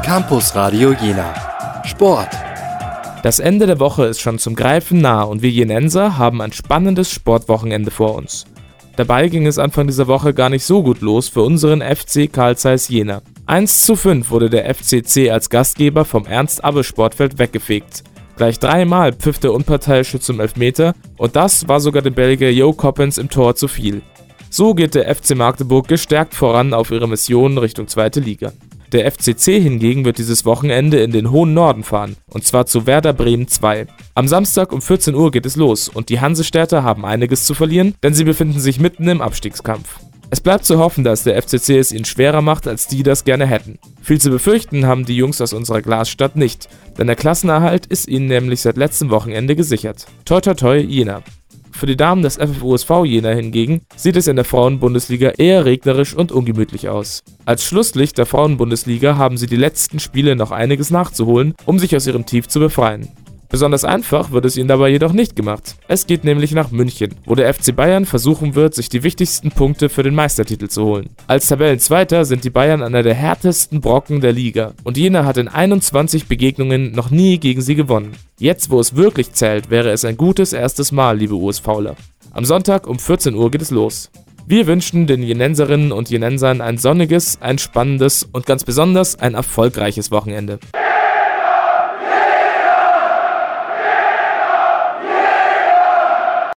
Campus Radio Jena. Sport. Das Ende der Woche ist schon zum Greifen nah und wir Jenenser haben ein spannendes Sportwochenende vor uns. Dabei ging es Anfang dieser Woche gar nicht so gut los für unseren FC Carl Zeiss Jena. 1:5 wurde der FCC als Gastgeber vom Ernst-Abbe-Sportfeld weggefegt. Gleich 3-mal pfiff der Unparteiische zum Elfmeter und das war sogar dem Belgier Jo Coppens im Tor zu viel. So geht der FC Magdeburg gestärkt voran auf ihre Mission Richtung 2. Liga. Der FCC hingegen wird dieses Wochenende in den hohen Norden fahren, und zwar zu Werder Bremen 2. Am Samstag um 14 Uhr geht es los und die Hansestädter haben einiges zu verlieren, denn sie befinden sich mitten im Abstiegskampf. Es bleibt zu hoffen, dass der FCC es ihnen schwerer macht, als die das gerne hätten. Viel zu befürchten haben die Jungs aus unserer Glasstadt nicht, denn der Klassenerhalt ist ihnen nämlich seit letztem Wochenende gesichert. Toi toi toi Jena. Für die Damen des FFUSV Jena hingegen sieht es in der Frauenbundesliga eher regnerisch und ungemütlich aus. Als Schlusslicht der Frauenbundesliga haben sie die letzten Spiele noch einiges nachzuholen, um sich aus ihrem Tief zu befreien. Besonders einfach wird es ihnen dabei jedoch nicht gemacht. Es geht nämlich nach München, wo der FC Bayern versuchen wird, sich die wichtigsten Punkte für den Meistertitel zu holen. Als Tabellenzweiter sind die Bayern einer der härtesten Brocken der Liga und Jena hat in 21 Begegnungen noch nie gegen sie gewonnen. Jetzt, wo es wirklich zählt, wäre es ein gutes erstes Mal, liebe USVler. Am Sonntag um 14 Uhr geht es los. Wir wünschen den Jenenserinnen und Jenensern ein sonniges, ein spannendes und ganz besonders ein erfolgreiches Wochenende.